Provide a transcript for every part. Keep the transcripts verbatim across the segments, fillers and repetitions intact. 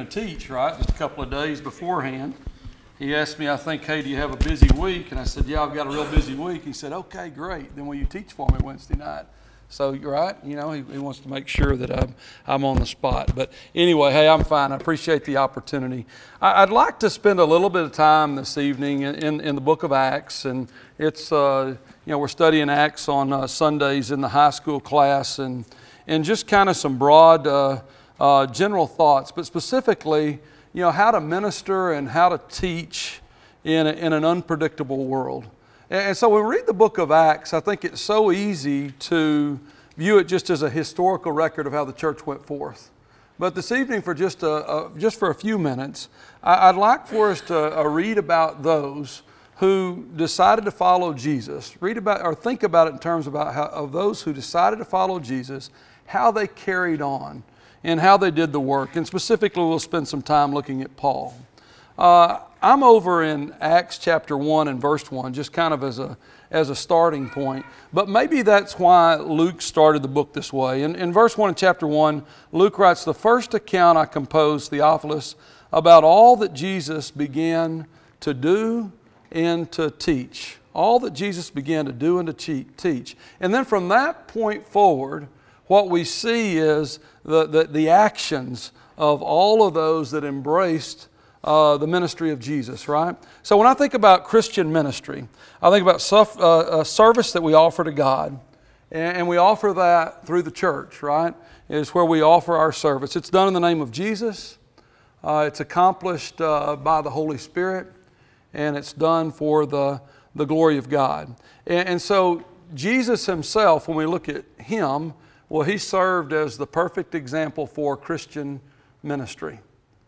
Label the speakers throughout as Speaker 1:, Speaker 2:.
Speaker 1: to teach, right, just a couple of days beforehand. He asked me, I think, hey, do you have a busy week? And I said, yeah, I've got a real busy week. He said, okay, great. Then will you teach for me Wednesday night? So you're right, you know, he, he wants to make sure that I'm, I'm on the spot. But anyway, hey, I'm fine. I appreciate the opportunity. I, I'd like to spend a little bit of time this evening in, in, in the book of Acts. And it's, uh, you know, we're studying Acts on uh, Sundays in the high school class. And, and just kind of some broad uh, uh, general thoughts, but specifically, you know, how to minister and how to teach in, a, in an unpredictable world. And so when we read the book of Acts, I think it's so easy to view it just as a historical record of how the church went forth. But this evening, for just a, a just for a few minutes, I, I'd like for us to uh, read about those who decided to follow Jesus. Read about or think about it in terms about how, of those who decided to follow Jesus, how they carried on, and how they did the work. And specifically, we'll spend some time looking at Paul. Uh, I'm over in Acts chapter one and verse one, just kind of as a as a starting point. But maybe that's why Luke started the book this way. In, in verse one of chapter one, Luke writes, "The first account I composed, Theophilus, about all that Jesus began to do and to teach." All that Jesus began to do and to teach. And then from that point forward, what we see is the, the, the actions of all of those that embraced uh, the ministry of Jesus, right? So when I think about Christian ministry, I think about suf- uh, a service that we offer to God, and, and we offer that through the church, right? Is where we offer our service. It's done in the name of Jesus. Uh, it's accomplished uh, by the Holy Spirit, and it's done for the, the glory of God. And, and so Jesus himself, when we look at him, well, he served as the perfect example for Christian ministry.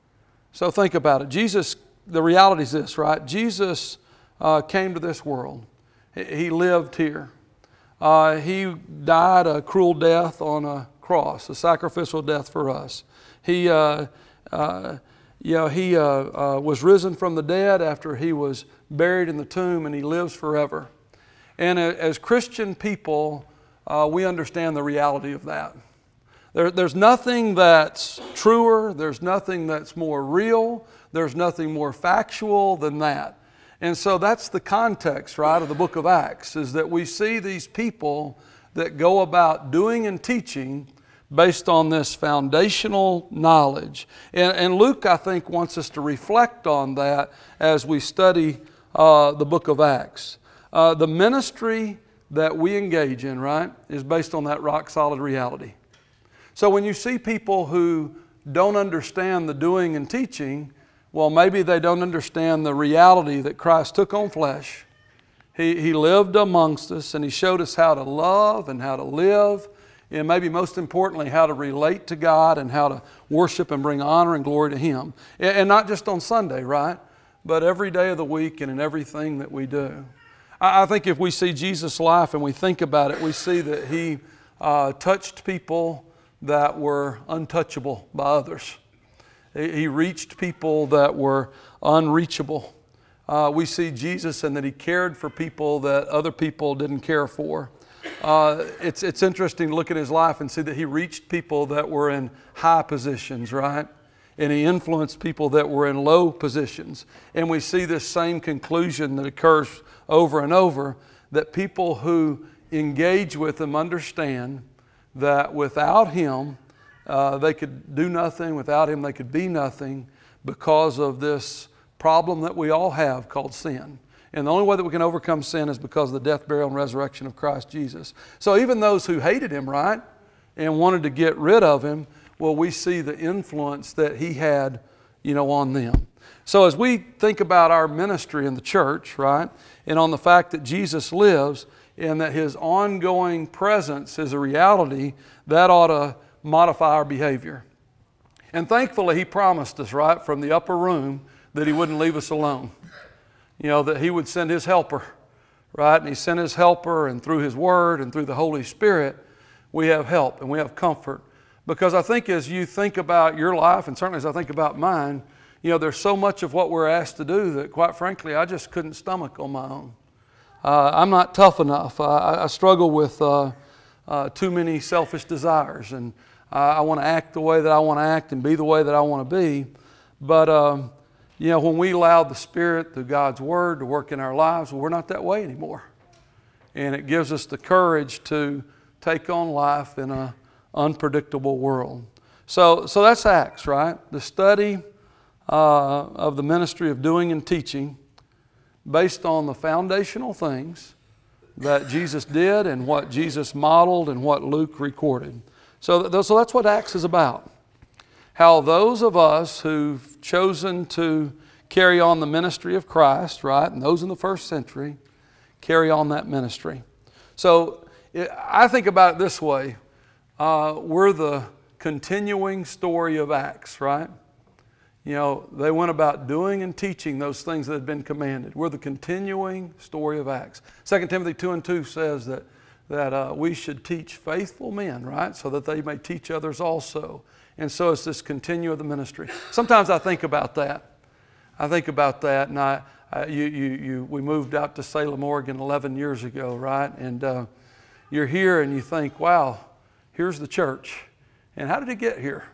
Speaker 1: So think about it. Jesus, the reality is this, right? Jesus uh, came to this world. He lived here. Uh, he died a cruel death on a cross, a sacrificial death for us. He, uh, uh, you know, he uh, uh, was risen from the dead after he was buried in the tomb, and he lives forever. And as Christian people, Uh, we understand the reality of that. There, there's nothing that's truer, there's nothing that's more real, there's nothing more factual than that. And so that's the context, right, of the book of Acts, is that we see these people that go about doing and teaching based on this foundational knowledge. And, and Luke, I think, wants us to reflect on that as we study uh, the book of Acts. Uh, the ministry that we engage in, right, is based on that rock-solid reality. So when you see people who don't understand the doing and teaching, well, maybe they don't understand the reality that Christ took on flesh. He, he lived amongst us, and He showed us how to love and how to live, and maybe most importantly, how to relate to God and how to worship and bring honor and glory to Him. And, and not just on Sunday, right, but every day of the week and in everything that we do. I think if we see Jesus' life and we think about it, we see that He uh, touched people that were untouchable by others. He reached people that were unreachable. Uh, we see Jesus and that He cared for people that other people didn't care for. Uh, it's, it's interesting to look at His life and see that He reached people that were in high positions, right? And He influenced people that were in low positions. And we see this same conclusion that occurs over and over, that people who engage with Him understand that without Him, uh, they could do nothing. Without Him, they could be nothing, because of this problem that we all have called sin. And the only way that we can overcome sin is because of the death, burial, and resurrection of Christ Jesus. So even those who hated Him, right, and wanted to get rid of Him, well, we see the influence that He had, you know, on them. So as we think about our ministry in the church, right, and on the fact that Jesus lives and that His ongoing presence is a reality, that ought to modify our behavior. And thankfully, He promised us, right, from the upper room that He wouldn't leave us alone. You know, that He would send His helper, right? And He sent His helper, and through His Word and through the Holy Spirit, we have help and we have comfort. Because I think as you think about your life, and certainly as I think about mine, you know, there's so much of what we're asked to do that, quite frankly, I just couldn't stomach on my own. Uh, I'm not tough enough. I, I struggle with uh, uh, too many selfish desires, and uh, I want to act the way that I want to act and be the way that I want to be. But, um, you know, when we allow the Spirit through God's Word to work in our lives, well, we're not that way anymore. And it gives us the courage to take on life in an unpredictable world. So, so that's Acts, right? The study uh, of the ministry of doing and teaching based on the foundational things that Jesus did and what Jesus modeled and what Luke recorded. So, th- so that's what Acts is about. How those of us who've chosen to carry on the ministry of Christ, right, and those in the first century, carry on that ministry. So it, I think about it this way. Uh, we're the continuing story of Acts, right? You know, they went about doing and teaching those things that had been commanded. We're the continuing story of Acts. Second Timothy two and two says that, that uh, we should teach faithful men, right, so that they may teach others also. And so it's this continue of the ministry. Sometimes I think about that. I think about that, and I, I you, you, you, we moved out to Salem, Oregon eleven years ago, right? And uh, you're here and you think, wow, here's the church. And how did it get here?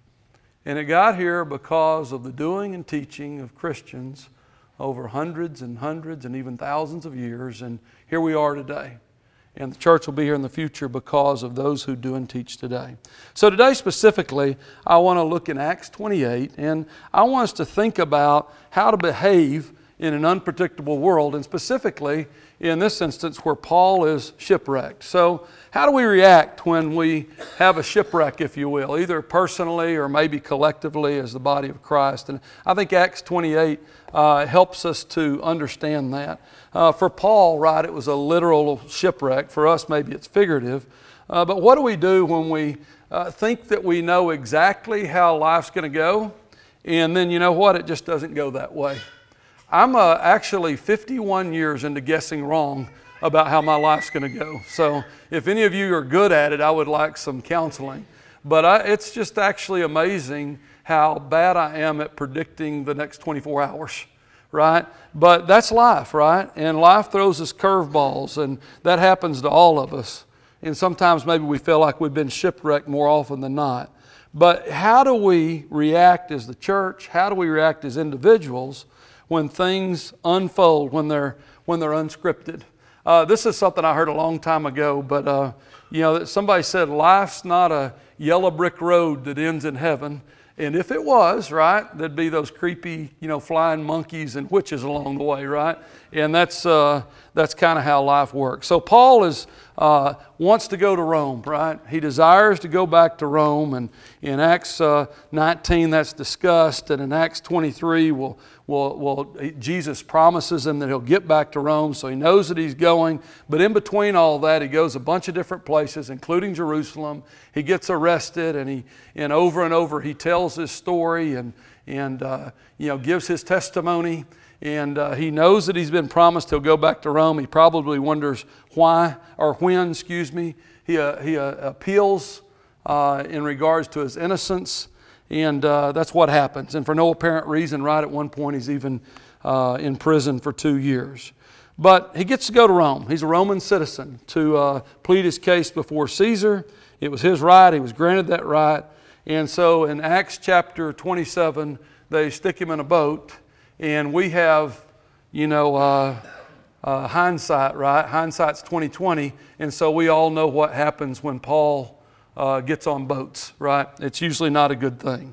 Speaker 1: And it got here because of the doing and teaching of Christians over hundreds and hundreds and even thousands of years. And here we are today. And the church will be here in the future because of those who do and teach today. So today specifically, I want to look in Acts twenty-eight, and I want us to think about how to behave in an unpredictable world, and specifically in this instance where Paul is shipwrecked. So how do we react when we have a shipwreck, if you will, either personally or maybe collectively as the body of Christ? And I think Acts twenty-eight uh, helps us to understand that. Uh, for Paul, right, it was a literal shipwreck. For us, maybe it's figurative. Uh, but what do we do when we uh, think that we know exactly how life's going to go, and then you know what? It just doesn't go that way. I'm uh, actually fifty-one years into guessing wrong about how my life's going to go. So if any of you are good at it, I would like some counseling. But I, it's just actually amazing how bad I am at predicting the next twenty-four hours, right? But that's life, right? And life throws us curveballs, and that happens to all of us. And sometimes maybe we feel like we've been shipwrecked more often than not. But how do we react as the church? How do we react as individuals when things unfold, when they're when they're unscripted? Uh, this is something I heard a long time ago, but uh, you know, somebody said life's not a yellow brick road that ends in heaven. And if it was, right, there'd be those creepy, you know, flying monkeys and witches along the way, right? And that's uh, that's kind of how life works. So Paul is uh, wants to go to Rome, right? He desires to go back to Rome, and in Acts uh, nineteen that's discussed, and in Acts twenty-three, we'll, we'll, we'll, Jesus promises him that he'll get back to Rome, so he knows that he's going. But in between all that, he goes a bunch of different places, including Jerusalem. He gets arrested, and he and over and over he tells his story and and uh, you know gives his testimony. And uh, he knows that he's been promised he'll go back to Rome. He probably wonders why or when, excuse me. He, uh, he uh, appeals uh, in regards to his innocence, and uh, that's what happens. And for no apparent reason, right at one point he's even uh, in prison for two years. But he gets to go to Rome. He's a Roman citizen to uh, plead his case before Caesar. It was his right. He was granted that right. And so in Acts chapter twenty-seven, they stick him in a boat. And we have, you know, uh, uh, hindsight, right? Hindsight's twenty twenty, and so we all know what happens when Paul uh, gets on boats, right? It's usually not a good thing.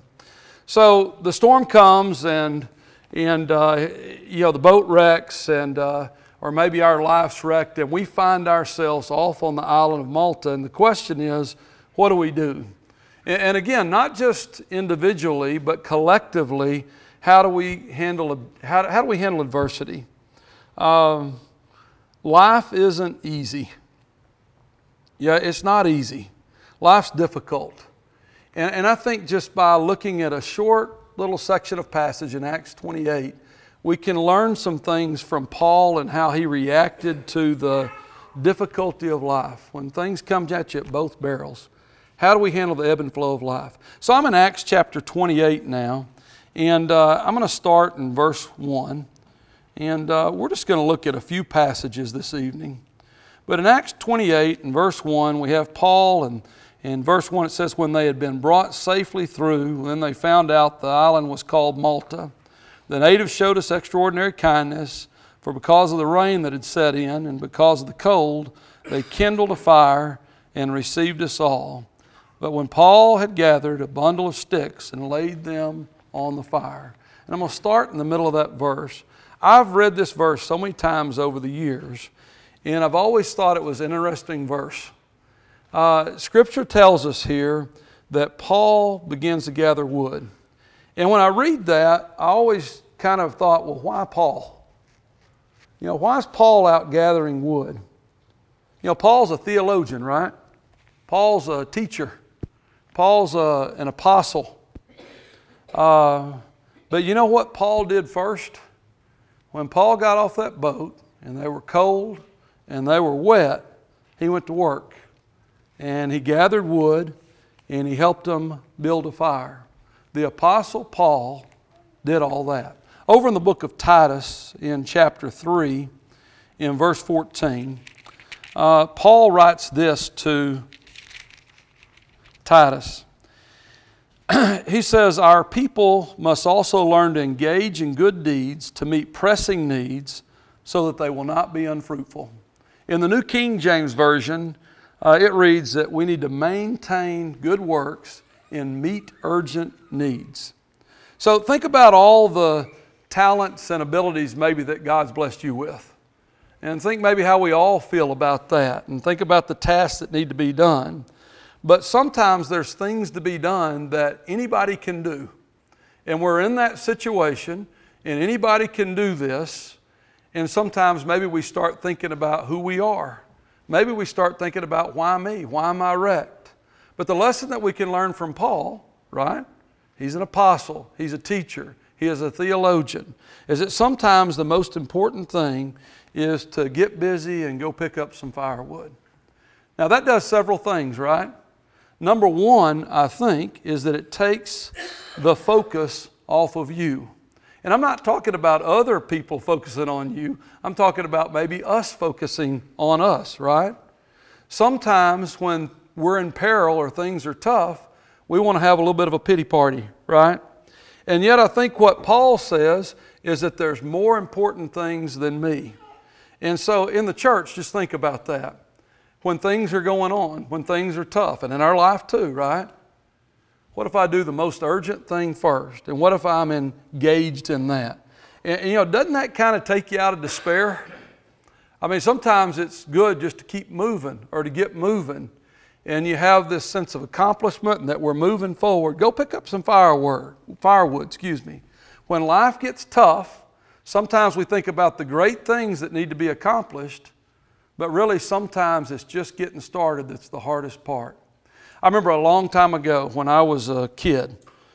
Speaker 1: So the storm comes, and and uh, you know the boat wrecks, and uh, or maybe our life's wrecked, and we find ourselves off on the island of Malta. And the question is, what do we do? And, and again, not just individually, but collectively. How do we handle how, how do we handle adversity? Um, life isn't easy. Yeah, it's not easy. Life's difficult. And, and I think just by looking at a short little section of passage in Acts twenty-eight, we can learn some things from Paul and how he reacted to the difficulty of life. When things come at you at both barrels, how do we handle the ebb and flow of life? So I'm in Acts chapter twenty-eight now. And uh, I'm going to start in verse one, and uh, we're just going to look at a few passages this evening. But in Acts twenty-eight and verse one, we have Paul, and In verse one it says, when they had been brought safely through, then they found out the island was called Malta. The natives showed us extraordinary kindness, for because of the rain that had set in and because of the cold, they kindled a fire and received us all. But when Paul had gathered a bundle of sticks and laid them on the fire. And I'm going to start in the middle of that verse. I've read this verse so many times over the years, and I've always thought it was an interesting verse. Uh, scripture tells us here that Paul begins to gather wood. And when I read that, I always kind of thought, well, why Paul? You know, why is Paul out gathering wood? You know, Paul's a theologian, right? Paul's a teacher. Paul's a, an apostle. Uh, but you know what Paul did first? When Paul got off that boat and they were cold and they were wet, he went to work. And he gathered wood and he helped them build a fire. The apostle Paul did all that. Over in the book of Titus in chapter three, in verse fourteen, uh, Paul writes this to Titus. He says, our people must also learn to engage in good deeds to meet pressing needs so that they will not be unfruitful. In the New King James Version, uh, it reads that we need to maintain good works and meet urgent needs. So think about all the talents and abilities maybe that God's blessed you with. And think maybe how we all feel about that. And think about the tasks that need to be done. But sometimes there's things to be done that anybody can do. And we're in that situation, and anybody can do this. And sometimes maybe we start thinking about who we are. Maybe we start thinking about why me? Why am I wrecked? But the lesson that we can learn from Paul, right? He's an apostle. He's a teacher. He is a theologian. Is that sometimes the most important thing is to get busy and go pick up some firewood. Now that does several things, right? Number one, I think, is that it takes the focus off of you. And I'm not talking about other people focusing on you. I'm talking about maybe us focusing on us, right? Sometimes when we're in peril or things are tough, we want to have a little bit of a pity party, right? And yet I think what Paul says is that there's more important things than me. And so in the church, just think about that. When things are going on, when things are tough, and in our life too, right? What if I do the most urgent thing first? And what if I'm engaged in that? And, and you know, doesn't that kind of take you out of despair? I mean, sometimes it's good just to keep moving or to get moving. And you have this sense of accomplishment and that we're moving forward. Go pick up some firewood, firewood, excuse me. When life gets tough, sometimes we think about the great things that need to be accomplished, but really sometimes it's just getting started that's the hardest part. I remember a long time ago when I was a kid.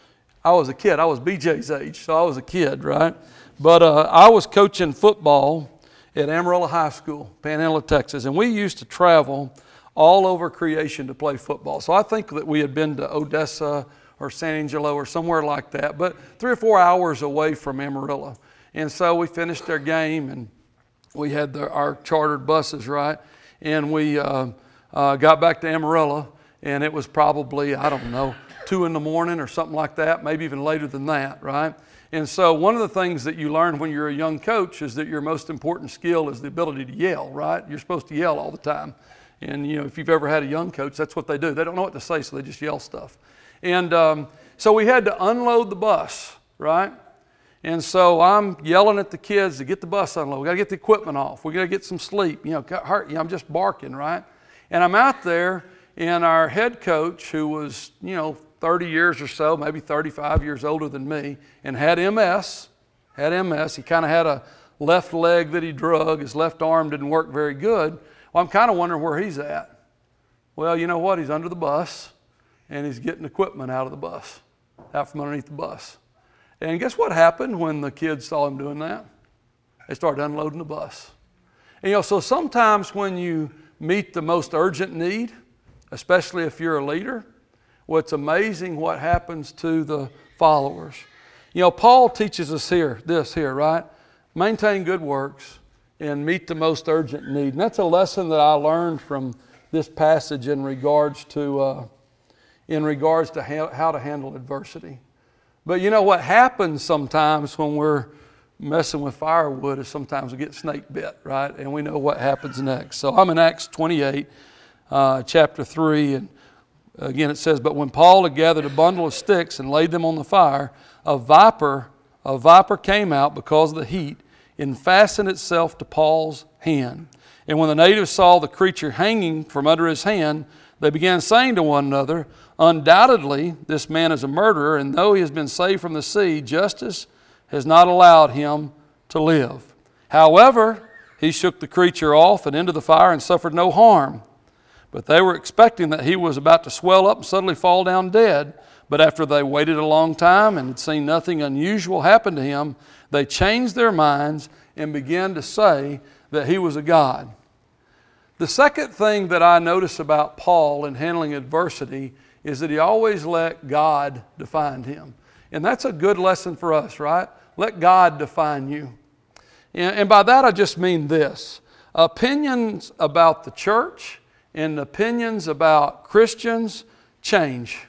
Speaker 1: I was a kid. I was B J's age, so I was a kid, right? But uh, I was coaching football at Amarillo High School, Panhandle, Texas, and we used to travel all over creation to play football. So I think that we had been to Odessa or San Angelo or somewhere like that, but three or four hours away from Amarillo. And so we finished our game, and we had the, our chartered buses, right? And we uh, uh, got back to Amarillo, and it was probably, I don't know, two in the morning or something like that, maybe even later than that, right? And so one of the things that you learn when you're a young coach is that your most important skill is the ability to yell, right? You're supposed to yell all the time. And, you know, if you've ever had a young coach, that's what they do. They don't know what to say, so they just yell stuff. And um, so we had to unload the bus, right? And so I'm yelling at the kids to get the bus unloaded. We got to get the equipment off. We got to get some sleep. You know, hurt, you know, I'm just barking, right? And I'm out there, and our head coach, who was, you know, thirty years or so, maybe thirty-five years older than me, and had M S, had M S. He kind of had a left leg that he drug. His left arm didn't work very good. Well, I'm kind of wondering where he's at. Well, you know what? He's under the bus, and he's getting equipment out of the bus, out from underneath the bus. And guess what happened when the kids saw him doing that? They started unloading the bus. And, you know, so sometimes when you meet the most urgent need, especially if you're a leader, well, it's amazing what happens to the followers. You know, Paul teaches us here, this here, right? Maintain good works and meet the most urgent need. And that's a lesson that I learned from this passage in regards to uh, in regards to ha- how to handle adversity. But you know what happens sometimes when we're messing with firewood is sometimes we get snake bit, right? And we know what happens next. So I'm in Acts twenty-eight, uh, chapter three, and again it says, "But when Paul had gathered a bundle of sticks and laid them on the fire, a viper, a viper came out because of the heat and fastened itself to Paul's hand. And when the natives saw the creature hanging from under his hand, they began saying to one another, 'Undoubtedly, this man is a murderer, and though he has been saved from the sea, justice has not allowed him to live.' However, he shook the creature off and into the fire and suffered no harm. But they were expecting that he was about to swell up and suddenly fall down dead. But after they waited a long time and had seen nothing unusual happen to him, they changed their minds and began to say that he was a god." The second thing that I notice about Paul in handling adversity is that he always let God define him. And that's a good lesson for us, right? Let God define you. And by that I just mean this. Opinions about the church and opinions about Christians change.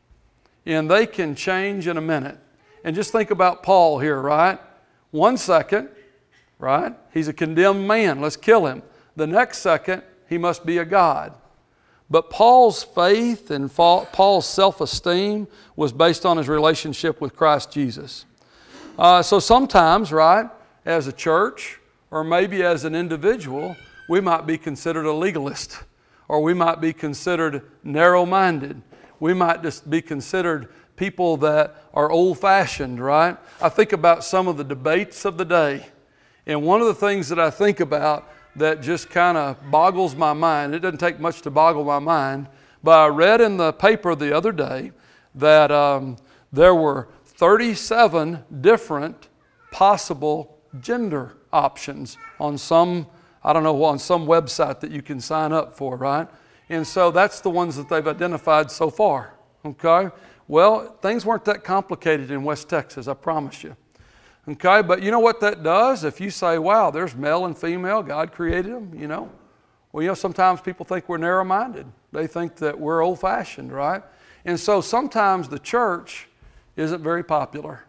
Speaker 1: And they can change in a minute. And just think about Paul here, right? One second, right? He's a condemned man. Let's kill him. The next second, he must be a god. But Paul's faith and Paul's self-esteem was based on his relationship with Christ Jesus. Uh, so sometimes, right, as a church or maybe as an individual, we might be considered a legalist, or we might be considered narrow-minded. We might just be considered people that are old-fashioned, right? I think about some of the debates of the day, and one of the things that I think about that just kind of boggles my mind, it doesn't take much to boggle my mind, but I read in the paper the other day that um, there were thirty-seven different possible gender options on some, I don't know, on some website that you can sign up for, right? And so that's the ones that they've identified so far, okay? Well, things weren't that complicated in West Texas, I promise you. Okay, but you know what that does? If you say, wow, there's male and female, God created them, you know. Well, you know, sometimes people think we're narrow-minded. They think that we're old-fashioned, right? And so sometimes the church isn't very popular.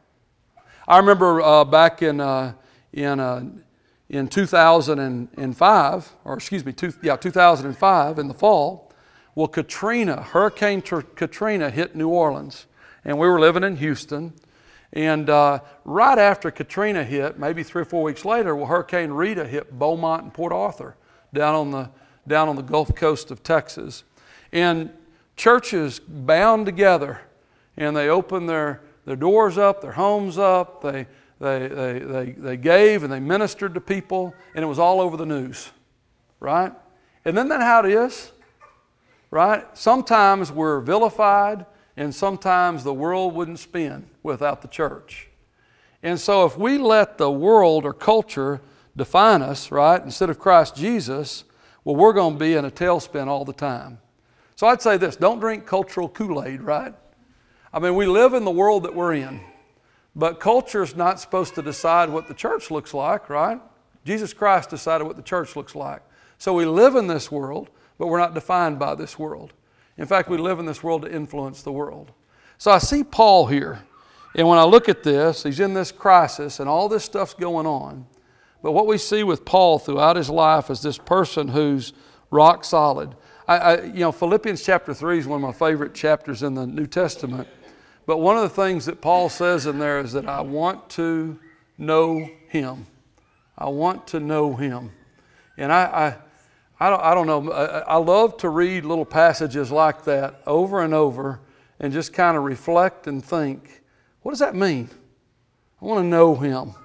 Speaker 1: I remember uh, back in uh, in uh, in two thousand five, or excuse me, two, yeah, two thousand five in the fall. Well, Katrina, Hurricane Katrina hit New Orleans, and we were living in Houston. And uh, right after Katrina hit, maybe three or four weeks later, well, Hurricane Rita hit Beaumont and Port Arthur down on the down on the Gulf Coast of Texas. And churches bound together, and they opened their, their doors up, their homes up. They they they they they gave and they ministered to people, and it was all over the news, right? And isn't that how it is, right? Sometimes we're vilified, and sometimes the world wouldn't spin without the church. And so if we let the world or culture define us, right, instead of Christ Jesus, well, we're going to be in a tailspin all the time. So I'd say this, don't drink cultural Kool-Aid, right? I mean, we live in the world that we're in, but culture's not supposed to decide what the church looks like, right? Jesus Christ decided what the church looks like. So we live in this world, but we're not defined by this world. In fact, we live in this world to influence the world. So I see Paul here, and when I look at this, he's in this crisis, and all this stuff's going on. But what we see with Paul throughout his life is this person who's rock solid. I, I, you know, Philippians chapter three is one of my favorite chapters in the New Testament. But one of the things that Paul says in there is that I want to know Him. I want to know Him. And I... I I don't, I don't know, I love to read little passages like that over and over and just kind of reflect and think, what does that mean? I want to know Him.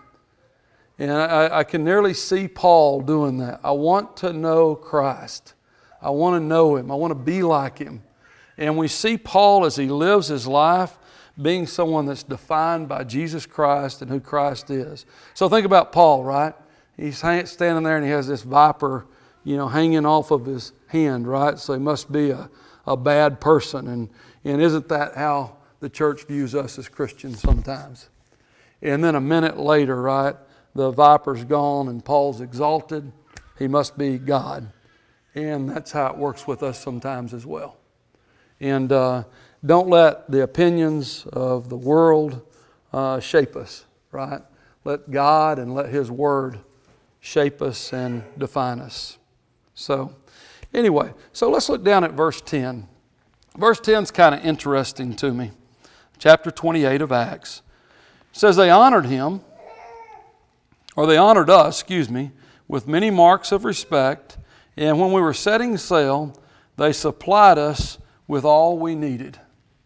Speaker 1: And I, I can nearly see Paul doing that. I want to know Christ. I want to know Him. I want to be like Him. And we see Paul as he lives his life being someone that's defined by Jesus Christ and who Christ is. So think about Paul, right? He's standing there and he has this viper, you know, hanging off of his hand, right? So he must be a, a bad person. And, and isn't that how the church views us as Christians sometimes? And then a minute later, right, the viper's gone and Paul's exalted. He must be God. And that's how it works with us sometimes as well. And uh, don't let the opinions of the world uh, shape us, right? Let God and let His Word shape us and define us. So, anyway, so let's look down at verse ten. Verse ten is kind of interesting to me. Chapter twenty-eight of Acts. It says they honored him, or they honored us, excuse me, with many marks of respect, and when we were setting sail, they supplied us with all we needed.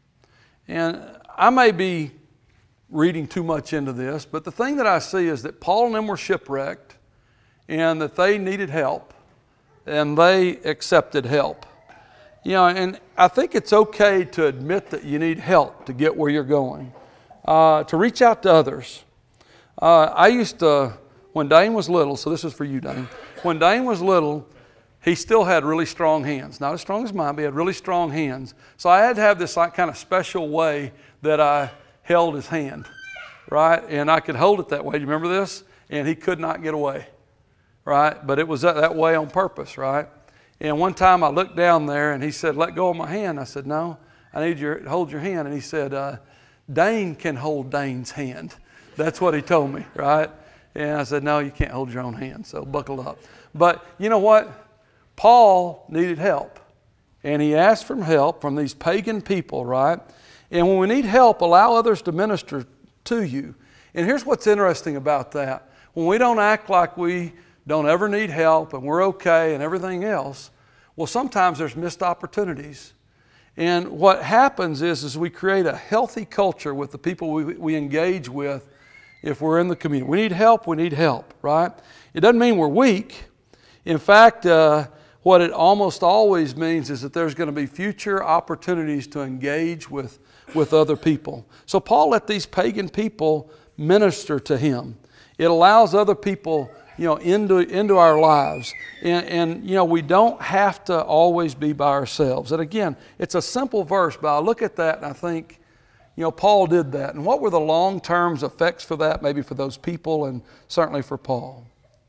Speaker 1: And I may be reading too much into this, but the thing that I see is that Paul and them were shipwrecked, and that they needed help, and they accepted help. You know, and I think it's okay to admit that you need help to get where you're going, uh, to reach out to others. Uh, I used to, when Dane was little, so this is for you, Dane. When Dane was little, he still had really strong hands. Not as strong as mine, but he had really strong hands. So I had to have this like kind of special way that I held his hand, right? And I could hold it that way. Do you remember this? And he could not get away, right? But it was that, that way on purpose, right? And one time I looked down there and he said, let go of my hand. I said, no, I need you to hold your hand. And he said, uh, Dane can hold Dane's hand. That's what he told me, right? And I said, no, you can't hold your own hand, so buckle up. But you know what? Paul needed help. And he asked for help from these pagan people, right? And when we need help, allow others to minister to you. And here's what's interesting about that. When we don't act like we don't ever need help and we're okay and everything else, well, sometimes there's missed opportunities. And what happens is, is we create a healthy culture with the people we, we engage with if we're in the community. We need help, we need help, right? It doesn't mean we're weak. In fact, uh, what it almost always means is that there's going to be future opportunities to engage with, with other people. So Paul let these pagan people minister to him. It allows other people, you know, into, into our lives. And, and, you know, we don't have to always be by ourselves. And again, it's a simple verse, but I look at that and I think, you know, Paul did that. And what were the long-term effects for that, maybe for those people and certainly for Paul?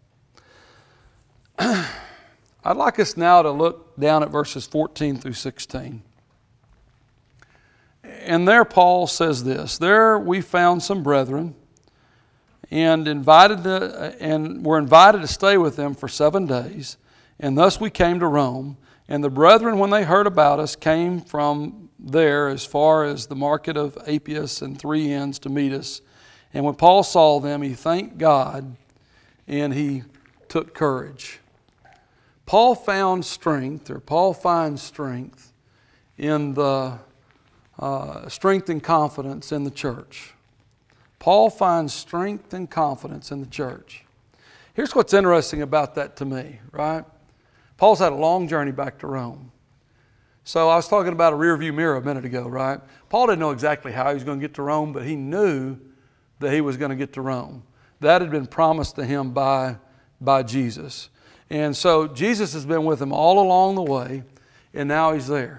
Speaker 1: I'd like us now to look down at verses fourteen through sixteen. And there Paul says this, there we found some brethren and invited to, and were invited to stay with them for seven days. And thus we came to Rome. And the brethren, when they heard about us, came from there as far as the market of Appius and Three Inns to meet us. And when Paul saw them, he thanked God and he took courage. Paul found strength, or Paul finds strength in the uh, strength and confidence in the church. Paul finds strength and confidence in the church. Here's what's interesting about that to me, right? Paul's had a long journey back to Rome. So I was talking about a rearview mirror a minute ago, right? Paul didn't know exactly how he was going to get to Rome, but he knew that he was going to get to Rome. That had been promised to him by, by Jesus. And so Jesus has been with him all along the way, and now he's there.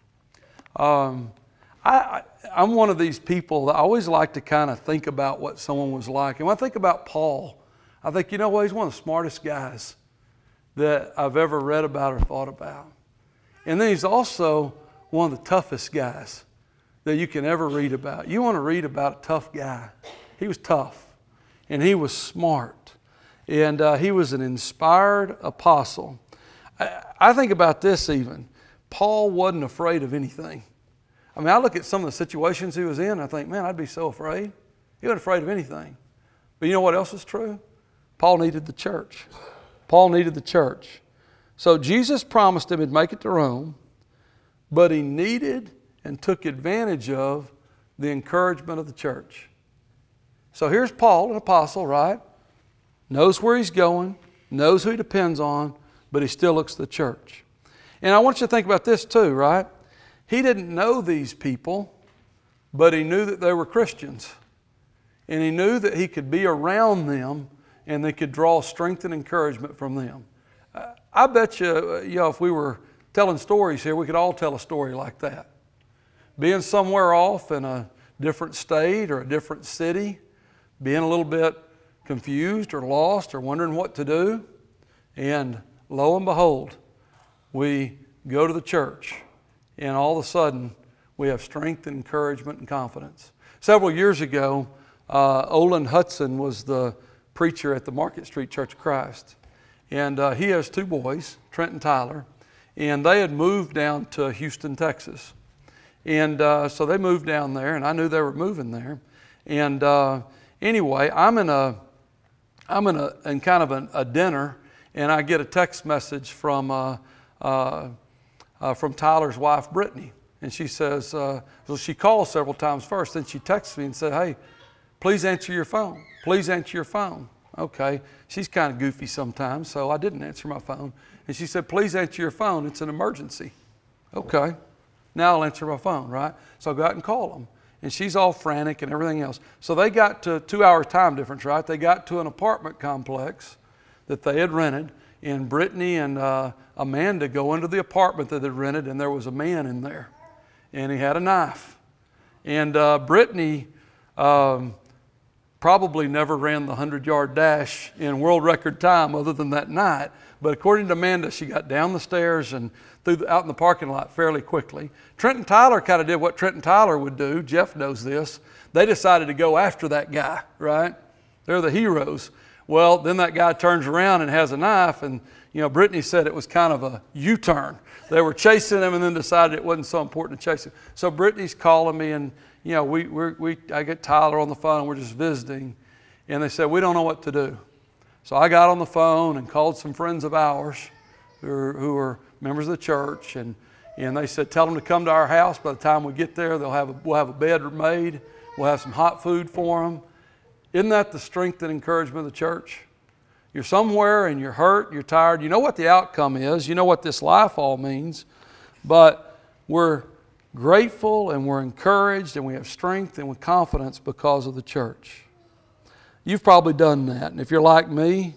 Speaker 1: Um, I, I, I'm one of these people that I always like to kind of think about what someone was like. And when I think about Paul, I think, you know what, he's one of the smartest guys that I've ever read about or thought about. And then he's also one of the toughest guys that you can ever read about. You want to read about a tough guy. He was tough, and he was smart. And uh, he was an inspired apostle. I, I think about this even. Paul wasn't afraid of anything. I mean, I look at some of the situations he was in, and I think, man, I'd be so afraid. He wasn't afraid of anything. But you know what else is true? Paul needed the church. Paul needed the church. So Jesus promised him he'd make it to Rome, but he needed and took advantage of the encouragement of the church. So here's Paul, an apostle, right? Knows where he's going, knows who he depends on, but he still looks to the church. And I want you to think about this too, right? He didn't know these people, but he knew that they were Christians. And he knew that he could be around them and they could draw strength and encouragement from them. I bet you, you know, if we were telling stories here, we could all tell a story like that. Being somewhere off in a different state or a different city, being a little bit confused or lost or wondering what to do, and lo and behold, we go to the church, and all of a sudden We have strength and encouragement and confidence. Several years ago, uh, Olin Hudson was the preacher at the Market Street Church of Christ. And uh, he has two boys, Trent and Tyler, and they had moved down to Houston, Texas. And uh, so they moved down there, and I knew they were moving there. And uh, anyway, I'm in a, I'm in a, in kind of a, a dinner, and I get a text message from, uh, uh, uh, from Tyler's wife, Brittany. And she says, uh, well, she calls several times first, then she texts me and said, hey, please answer your phone. Please answer your phone. Okay. She's kind of goofy sometimes, so I didn't answer my phone. And she said, please answer your phone. It's an emergency. Okay. Now I'll answer my phone, right? So I go out and call them. And she's all frantic and everything else. So they got to two-hour time difference, right? They got to an apartment complex that they had rented. And Brittany and uh, Amanda go into the apartment that they rented, and there was a man in there. And he had a knife. And uh, Brittany um, probably never ran the hundred-yard dash in world record time other than that night. But according to Amanda, she got down the stairs and through the, out in the parking lot fairly quickly. Trent and Tyler kind of did what Trent and Tyler would do. Jeff knows this. They decided to go after that guy, right? They're the heroes. Well, then that guy turns around and has a knife, and you know, Brittany said it was kind of a U-turn. They were chasing him and then decided it wasn't so important to chase him. So Brittany's calling me, and you know, we, we're, we, I get Tyler on the phone, and we're just visiting. And they said, we don't know what to do. So I got on the phone and called some friends of ours who are, who are members of the church. And, and they said, tell them to come to our house. By the time we get there, they'll have a, we'll have a bed made. We'll have some hot food for them. Isn't that the strength and encouragement of the church? You're somewhere and you're hurt, you're tired. You know what the outcome is. You know what this life all means. But we're grateful and we're encouraged and we have strength and with confidence because of the church. You've probably done that. And if you're like me,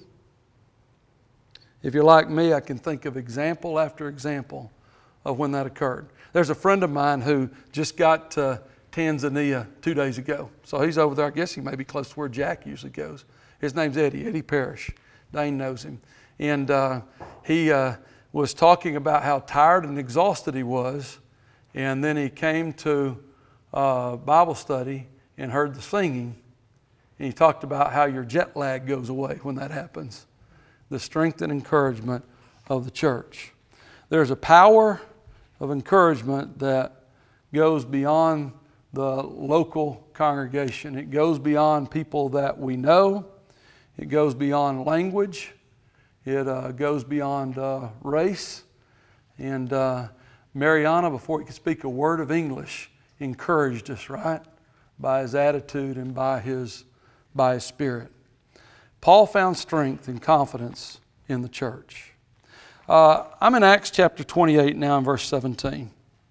Speaker 1: if you're like me, I can think of example after example of when that occurred. There's a friend of mine who just got to Tanzania two days ago. So he's over there. I guess he may be close to where Jack usually goes. His name's Eddie, Eddie Parrish. Dane knows him. And uh, he uh, was talking about how tired and exhausted he was. And then he came to uh, Bible study and heard the singing. And he talked about how your jet lag goes away when that happens. The strength and encouragement of the church. There's a power of encouragement that goes beyond the local congregation. It goes beyond people that we know. It goes beyond language. It uh, goes beyond uh, race. And uh, Mariana, before he could speak a word of English, encouraged us, right? By his attitude and by his, by his spirit. Paul found strength and confidence in the church. Uh, I'm in Acts chapter twenty-eight now in verse seventeen.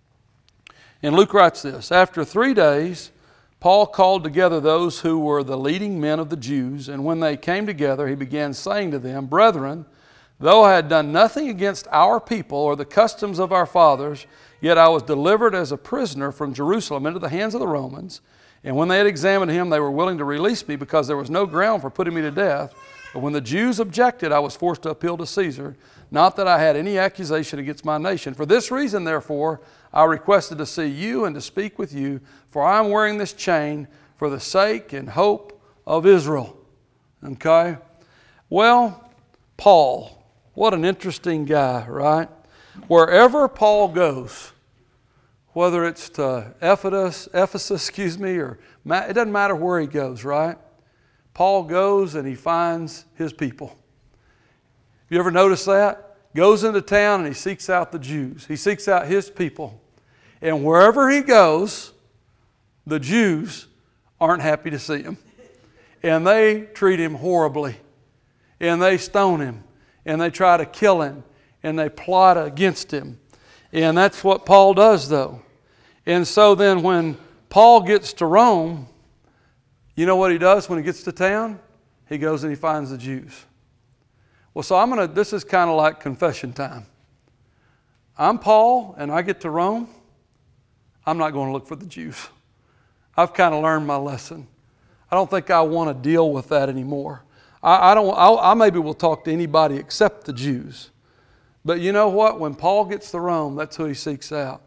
Speaker 1: And Luke writes this, after three days, Paul called together those who were the leading men of the Jews, and when they came together, he began saying to them, brethren, though I had done nothing against our people or the customs of our fathers, yet I was delivered as a prisoner from Jerusalem into the hands of the Romans. And when they had examined him, they were willing to release me because there was no ground for putting me to death. But when the Jews objected, I was forced to appeal to Caesar, not that I had any accusation against my nation. For this reason, therefore, I requested to see you and to speak with you, for I am wearing this chain for the sake and hope of Israel. Okay? Well, Paul, what an interesting guy, right? Wherever Paul goes, whether it's to Ephesus, Ephesus, excuse me, or it doesn't matter where he goes, right? Paul goes and he finds his people. You ever notice that? Goes into town and he seeks out the Jews. He seeks out his people. And wherever he goes, the Jews aren't happy to see him. And they treat him horribly. And they stone him. And they try to kill him. And they plot against him. And that's what Paul does, though. And so then when Paul gets to Rome, you know what he does when he gets to town? He goes and he finds the Jews. Well, so I'm going to, this is kind of like confession time. I'm Paul and I get to Rome. I'm not going to look for the Jews. I've kind of learned my lesson. I don't think I want to deal with that anymore. I, I don't. I, I maybe will talk to anybody except the Jews. But you know what? When Paul gets to Rome, that's who he seeks out.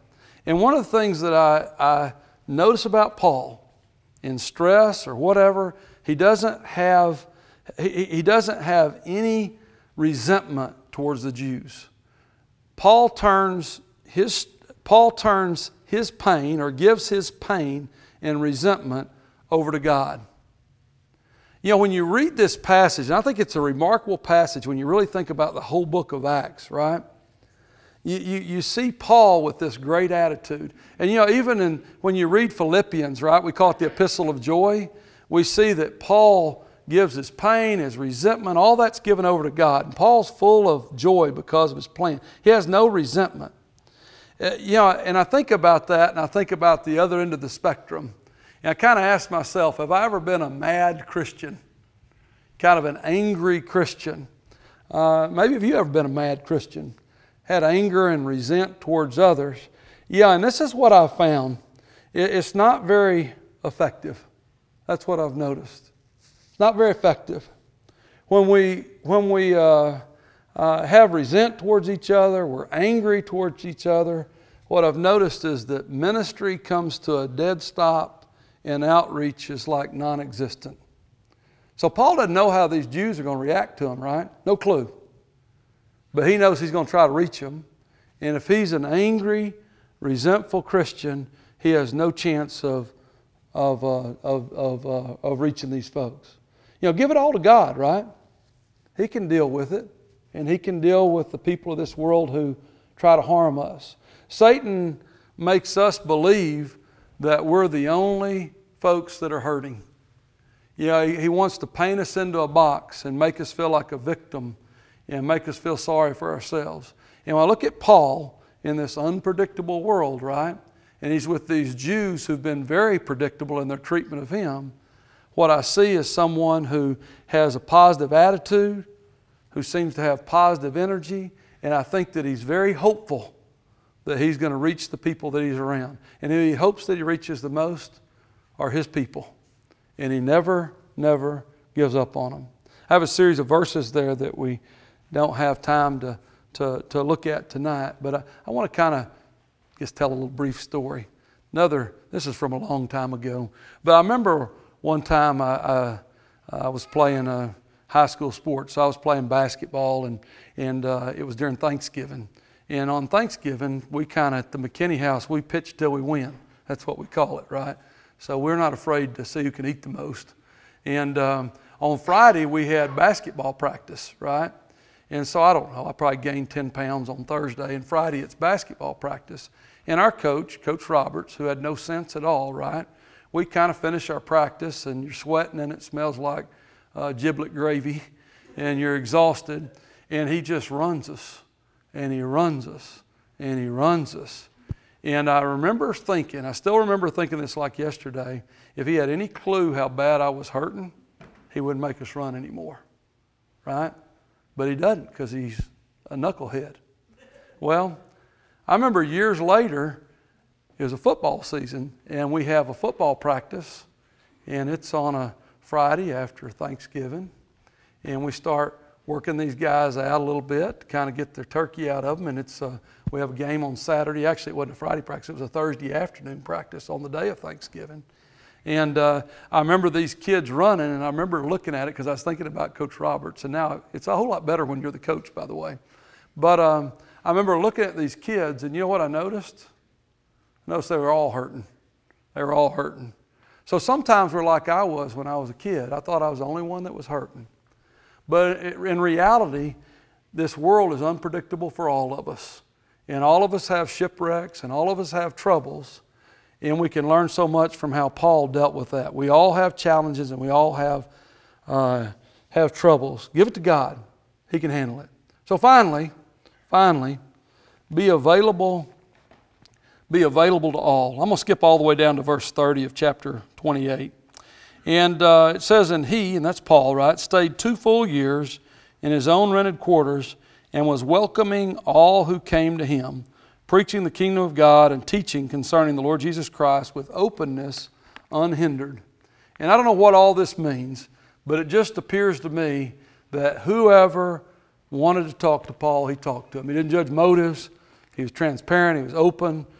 Speaker 1: And one of the things that I, I notice about Paul, in stress or whatever, he doesn't have he, he doesn't have any resentment towards the Jews. Paul turns his Paul turns his pain or gives his pain and resentment over to God. You know, when you read this passage, and I think it's a remarkable passage when you really think about the whole book of Acts, right? You, you, you see Paul with this great attitude. And you know, even in, when you read Philippians, right, we call it the Epistle of Joy, we see that Paul gives his pain, his resentment, all that's given over to God. And Paul's full of joy because of his plan. He has no resentment. Uh, you know, and I think about that, and I think about the other end of the spectrum. And I kind of ask myself, have I ever been a mad Christian? Kind of an angry Christian? Uh, maybe have you ever been a mad Christian? Had anger and resent towards others. Yeah, and this is what I've found. It's not very effective. That's what I've noticed. It's not very effective. When we, when we uh, uh, have resent towards each other, we're angry towards each other, what I've noticed is that ministry comes to a dead stop and outreach is like non-existent. So Paul doesn't know how these Jews are going to react to him, right? No clue. But he knows he's going to try to reach them. And if he's an angry, resentful Christian, he has no chance of, of, uh, of, of, uh, of reaching these folks. You know, give it all to God, right? He can deal with it. And He can deal with the people of this world who try to harm us. Satan makes us believe that we're the only folks that are hurting. You know, he, he wants to paint us into a box and make us feel like a victim and make us feel sorry for ourselves. And when I look at Paul in this unpredictable world, right, and he's with these Jews who've been very predictable in their treatment of him, what I see is someone who has a positive attitude, who seems to have positive energy, and I think that he's very hopeful that he's going to reach the people that he's around. And who he hopes that he reaches the most are his people. And he never, never gives up on them. I have a series of verses there that we don't have time to, to, to look at tonight, but I, I want to kind of just tell a little brief story. Another, this is from a long time ago, but I remember one time I, I, I was playing a high school sports. So I was playing basketball, and, and uh, it was during Thanksgiving. And on Thanksgiving, we kind of, at the McKinney house, we pitch till we win. That's what we call it, right? So we're not afraid to see who can eat the most. And um, on Friday, we had basketball practice, right? And so I don't know, I probably gained ten pounds on Thursday, and Friday it's basketball practice. And our coach, Coach Roberts, who had no sense at all, right? We kind of finish our practice, and you're sweating, and it smells like uh, giblet gravy, and you're exhausted. And he just runs us, and he runs us, and he runs us. And I remember thinking, I still remember thinking this like yesterday, if he had any clue how bad I was hurting, he wouldn't make us run anymore, right? But he doesn't, because he's a knucklehead. Well, I remember years later, it was a football season, and we have a football practice, and it's on a Friday after Thanksgiving, and we start working these guys out a little bit to kind of get their turkey out of them, and it's uh, we have a game on Saturday. Actually, it wasn't a Friday practice, it was a Thursday afternoon practice on the day of Thanksgiving. And uh, I remember these kids running, and I remember looking at it because I was thinking about Coach Roberts, and now it's a whole lot better when you're the coach, by the way. But um, I remember looking at these kids, and you know what I noticed? I noticed they were all hurting. They were all hurting. So sometimes we're like I was when I was a kid. I thought I was the only one that was hurting. But in reality, this world is unpredictable for all of us. And all of us have shipwrecks, and all of us have troubles. And we can learn so much from how Paul dealt with that. We all have challenges, and we all have, uh, have troubles. Give it to God. He can handle it. So finally, finally, be available, be available to all. I'm going to skip all the way down to verse thirty of chapter twenty-eight. And uh, it says, and he, and that's Paul, right, stayed two full years in his own rented quarters and was welcoming all who came to him, preaching the kingdom of God and teaching concerning the Lord Jesus Christ with openness unhindered. And I don't know what all this means, but it just appears to me that whoever wanted to talk to Paul, he talked to him. He didn't judge motives. He was transparent. He was open.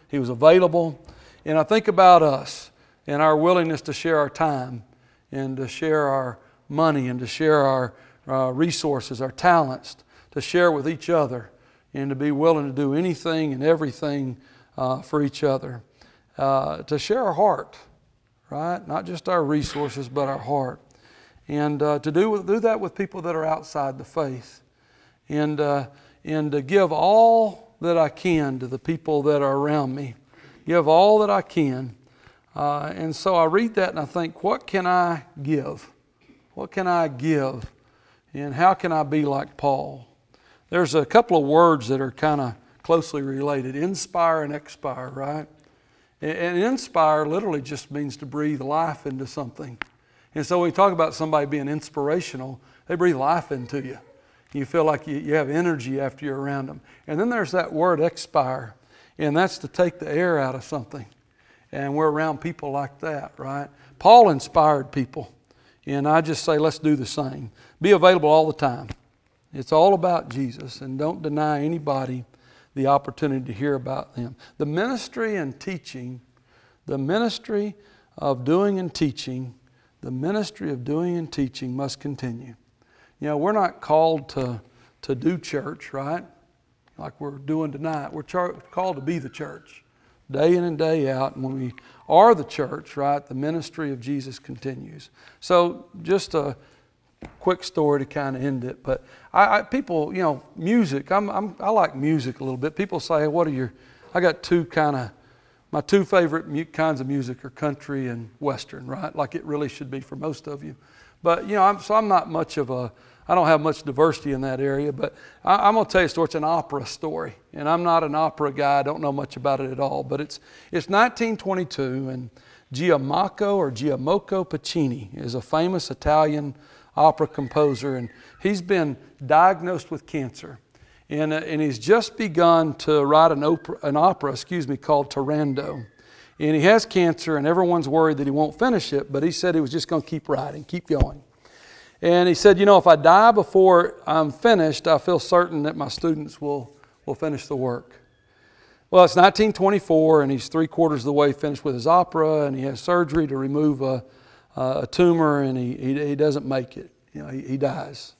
Speaker 1: He was available. And I think about us and our willingness to share our time and to share our money and to share our uh, resources, our talents, to share with each other and to be willing to do anything and everything uh, for each other. Uh, to share our heart, right? Not just our resources, but our heart. And uh, to do, do that with people that are outside the faith. And, uh, and to give all that I can to the people that are around me. Give all that I can. Uh, and so I read that and I think, what can I give? What can I give? And how can I be like Paul? There's a couple of words that are kind of closely related. Inspire and expire, right? And, and inspire literally just means to breathe life into something. And so when we talk about somebody being inspirational, they breathe life into you. You feel like you, you have energy after you're around them. And then there's that word expire. And that's to take the air out of something. And we're around people like that, right? Paul inspired people. And I just say, let's do the same. Be available all the time. It's all about Jesus. And don't deny anybody the opportunity to hear about them. The ministry and teaching, the ministry of doing and teaching, the ministry of doing and teaching must continue. You know, we're not called to, to do church, right? Like we're doing tonight. We're char- called to be the church, day in and day out. And when we are the church, right, the ministry of Jesus continues. So just a quick story to kind of end it. But I, I people, you know, music. I'm, I'm I like music a little bit. People say, "What are your?" I got two kind of my two favorite mu- kinds of music are country and western, right? Like it really should be for most of you. But you know, I'm, so I'm not much of a. I don't have much diversity in that area, but I, I'm going to tell you a story. It's an opera story, and I'm not an opera guy. I don't know much about it at all, but it's it's nineteen twenty-two, and Giacomo or Giacomo Puccini is a famous Italian opera composer, and he's been diagnosed with cancer, and uh, and he's just begun to write an opera, an opera, excuse me, called Turandot. And he has cancer, and everyone's worried that he won't finish it, but he said he was just going to keep writing, keep going. And he said, you know, if I die before I'm finished, I feel certain that my students will, will finish the work. Well, it's nineteen twenty-four, and he's three quarters of the way finished with his opera, and he has surgery to remove a, a tumor, and he, he, he doesn't make it. You know, he, he dies.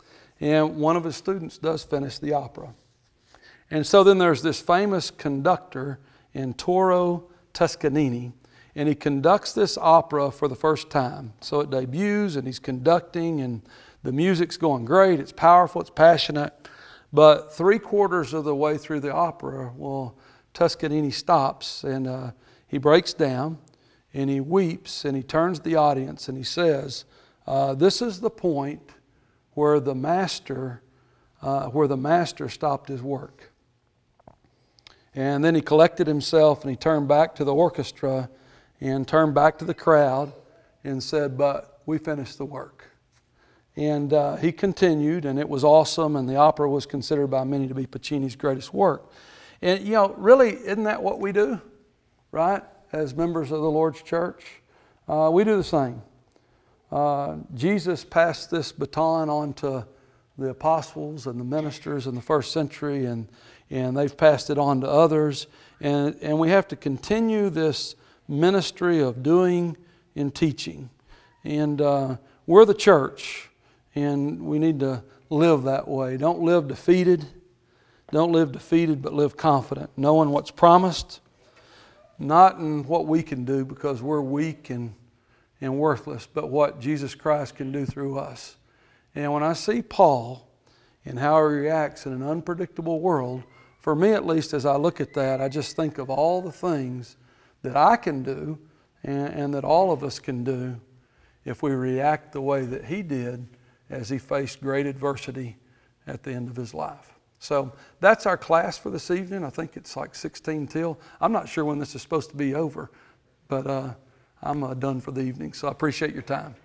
Speaker 1: And one of his students does finish the opera. And so then there's this famous conductor in Toro Toscanini, and he conducts this opera for the first time. So it debuts, and he's conducting, and the music's going great. It's powerful, it's passionate. But three quarters of the way through the opera, well, Toscanini stops, and uh, he breaks down, and he weeps, and he turns to the audience, and he says, uh, "This is the point where the master, uh, where the master stopped his work." And then he collected himself, and he turned back to the orchestra and turned back to the crowd and said, "But we finished the work." And uh, he continued, and it was awesome, and the opera was considered by many to be Puccini's greatest work. And, you know, really, isn't that what we do, right, as members of the Lord's church? Uh, we do the same. Uh, Jesus passed this baton on to the apostles and the ministers in the first century, and, and they've passed it on to others. And, and we have to continue this ministry of doing and teaching. And uh, we're the church, and we need to live that way. Don't live defeated. Don't live defeated, but live confident, knowing what's promised, not in what we can do because we're weak and, and worthless, but what Jesus Christ can do through us. And when I see Paul and how he reacts in an unpredictable world, for me at least, as I look at that, I just think of all the things that I can do and, and that all of us can do if we react the way that he did as he faced great adversity at the end of his life. So that's our class for this evening. I think it's like sixteen till. I'm not sure when this is supposed to be over, but uh, I'm uh, done for the evening. So I appreciate your time.